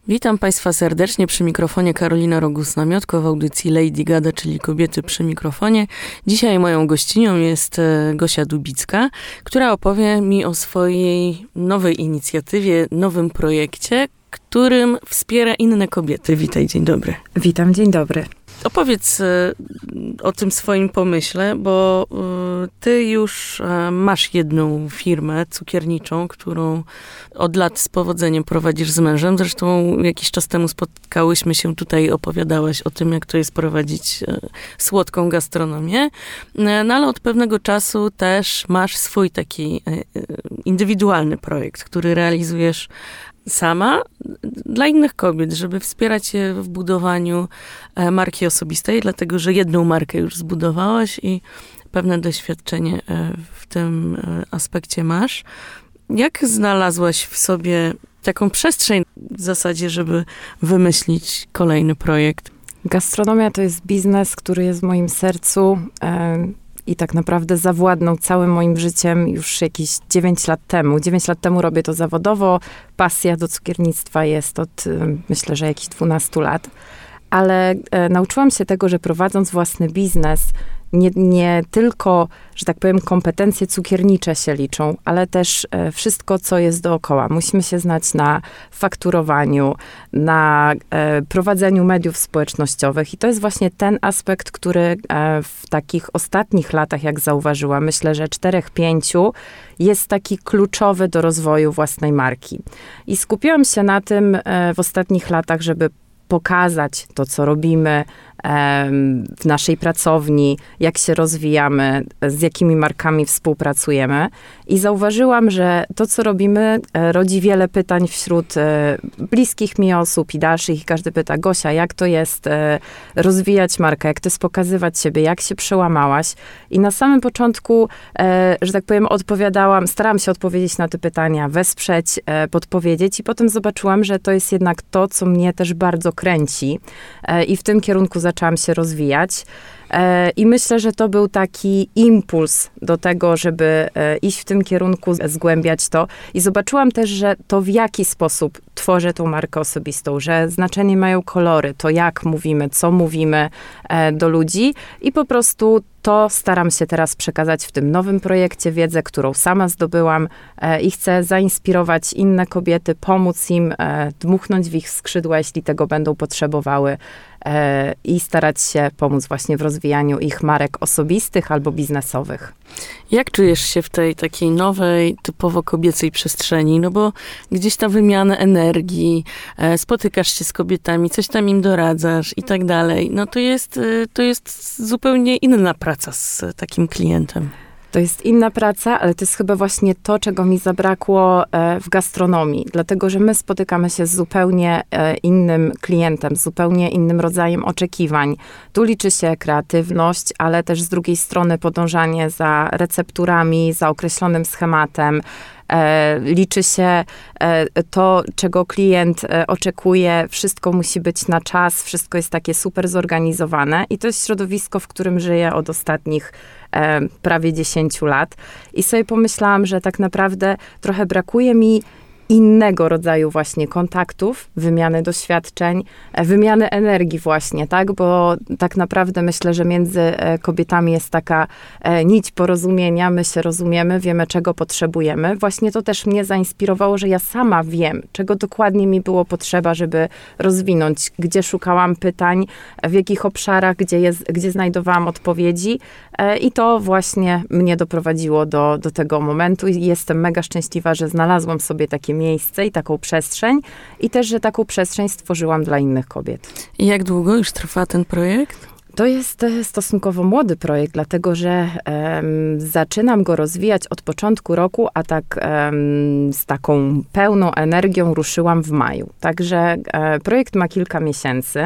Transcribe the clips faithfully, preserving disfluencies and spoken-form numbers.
Witam Państwa serdecznie przy mikrofonie Karolina Rogus-Namiotko w audycji Lady Gada, czyli Kobiety przy mikrofonie. Dzisiaj moją gościnią jest Gosia Dubicka, która opowie mi o swojej nowej inicjatywie, nowym projekcie, którym wspiera inne kobiety. Witaj, dzień dobry. Witam, dzień dobry. Opowiedz o tym swoim pomyśle, bo ty już masz jedną firmę cukierniczą, którą od lat z powodzeniem prowadzisz z mężem. Zresztą jakiś czas temu spotkałyśmy się tutaj i opowiadałaś o tym, jak to jest prowadzić słodką gastronomię. No ale od pewnego czasu też masz swój taki indywidualny projekt, który realizujesz sama dla innych kobiet, żeby wspierać je w budowaniu marki osobistej, dlatego że jedną markę już zbudowałaś i pewne doświadczenie w tym aspekcie masz. Jak znalazłaś w sobie taką przestrzeń w zasadzie, żeby wymyślić kolejny projekt? Gastronomia to jest biznes, który jest w moim sercu i tak naprawdę zawładnął całym moim życiem już jakieś dziewięć lat temu. dziewięć lat temu robię to zawodowo. Pasja do cukiernictwa jest od, myślę, że jakichś dwunastu lat. Ale e, nauczyłam się tego, że prowadząc własny biznes, nie, nie tylko, że tak powiem, kompetencje cukiernicze się liczą, ale też e, wszystko, co jest dookoła. Musimy się znać na fakturowaniu, na e, prowadzeniu mediów społecznościowych i to jest właśnie ten aspekt, który e, w takich ostatnich latach, jak zauważyłam, myślę, że czterech, pięciu, jest taki kluczowy do rozwoju własnej marki. I skupiłam się na tym e, w ostatnich latach, żeby pokazać to, co robimy w naszej pracowni, jak się rozwijamy, z jakimi markami współpracujemy. I zauważyłam, że to, co robimy, rodzi wiele pytań wśród bliskich mi osób i dalszych. I każdy pyta: Gosia, jak to jest rozwijać markę, jak to jest pokazywać siebie, jak się przełamałaś? I na samym początku, że tak powiem, odpowiadałam, starałam się odpowiedzieć na te pytania, wesprzeć, podpowiedzieć i potem zobaczyłam, że to jest jednak to, co mnie też bardzo kręci. I w tym kierunku zaczęłam się rozwijać. I myślę, że to był taki impuls do tego, żeby iść w tym kierunku, zgłębiać to. I zobaczyłam też, że to w jaki sposób tworzę tą markę osobistą, że znaczenie mają kolory, to jak mówimy, co mówimy do ludzi i po prostu to staram się teraz przekazać w tym nowym projekcie, wiedzę, którą sama zdobyłam i chcę zainspirować inne kobiety, pomóc im, dmuchnąć w ich skrzydła, jeśli tego będą potrzebowały i starać się pomóc właśnie w rozwijaniu ich marek osobistych albo biznesowych. Jak czujesz się w tej takiej nowej, typowo kobiecej przestrzeni? No bo gdzieś ta wymiana energii, spotykasz się z kobietami, coś tam im doradzasz i tak dalej. No to jest, to jest zupełnie inna praca z takim klientem. To jest inna praca, ale to jest chyba właśnie to, czego mi zabrakło w gastronomii. Dlatego, że my spotykamy się z zupełnie innym klientem, z zupełnie innym rodzajem oczekiwań. Tu liczy się kreatywność, ale też z drugiej strony podążanie za recepturami, za określonym schematem. E, liczy się e, to, czego klient e, oczekuje. Wszystko musi być na czas, wszystko jest takie super zorganizowane i to jest środowisko, w którym żyję od ostatnich e, prawie dziesięciu lat. I sobie pomyślałam, że tak naprawdę trochę brakuje mi innego rodzaju właśnie kontaktów, wymiany doświadczeń, wymiany energii właśnie, tak? Bo tak naprawdę myślę, że między kobietami jest taka nić porozumienia, my się rozumiemy, wiemy, czego potrzebujemy. Właśnie to też mnie zainspirowało, że ja sama wiem, czego dokładnie mi było potrzeba, żeby rozwinąć, gdzie szukałam pytań, w jakich obszarach, gdzie, jest, gdzie znajdowałam odpowiedzi i to właśnie mnie doprowadziło do, do tego momentu i jestem mega szczęśliwa, że znalazłam sobie takie miejsce i taką przestrzeń i też, że taką przestrzeń stworzyłam dla innych kobiet. I jak długo już trwa ten projekt? To jest stosunkowo młody projekt, dlatego że um, zaczynam go rozwijać od początku roku, a tak um, z taką pełną energią ruszyłam w maju. Także um, projekt ma kilka miesięcy.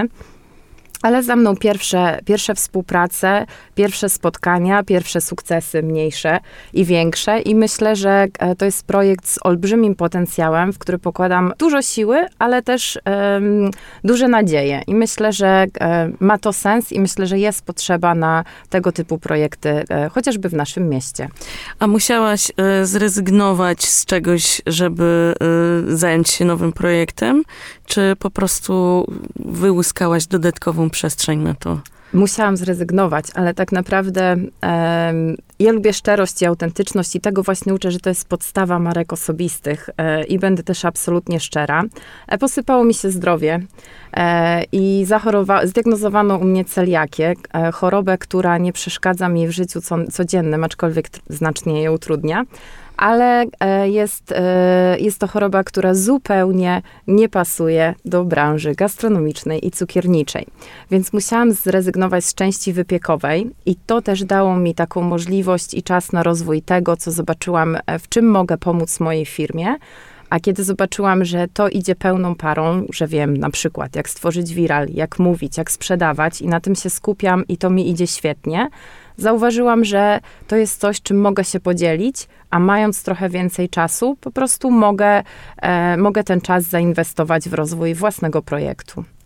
Ale za mną pierwsze, pierwsze współprace, pierwsze spotkania, pierwsze sukcesy mniejsze i większe. I myślę, że to jest projekt z olbrzymim potencjałem, w który pokładam dużo siły, ale też um, duże nadzieje. I myślę, że um, ma to sens i myślę, że jest potrzeba na tego typu projekty, um, chociażby w naszym mieście. A musiałaś y, zrezygnować z czegoś, żeby y, zająć się nowym projektem? czy po prostu wyłuskałaś dodatkową przestrzeń na to? Musiałam zrezygnować, ale tak naprawdę e, ja lubię szczerość i autentyczność i tego właśnie uczę, że to jest podstawa marek osobistych e, i będę też absolutnie szczera. E, posypało mi się zdrowie e, i zachorowa- zdiagnozowano u mnie celiakię, e, chorobę, która nie przeszkadza mi w życiu co- codziennym, aczkolwiek tr- znacznie je utrudnia. Ale jest, jest to choroba, która zupełnie nie pasuje do branży gastronomicznej i cukierniczej. Więc musiałam zrezygnować z części wypiekowej i to też dało mi taką możliwość i czas na rozwój tego, co zobaczyłam, w czym mogę pomóc mojej firmie. A kiedy zobaczyłam, że to idzie pełną parą, że wiem na przykład, jak stworzyć viral, jak mówić, jak sprzedawać i na tym się skupiam i to mi idzie świetnie, zauważyłam, że to jest coś, czym mogę się podzielić, a mając trochę więcej czasu, po prostu mogę, e, mogę ten czas zainwestować w rozwój własnego projektu.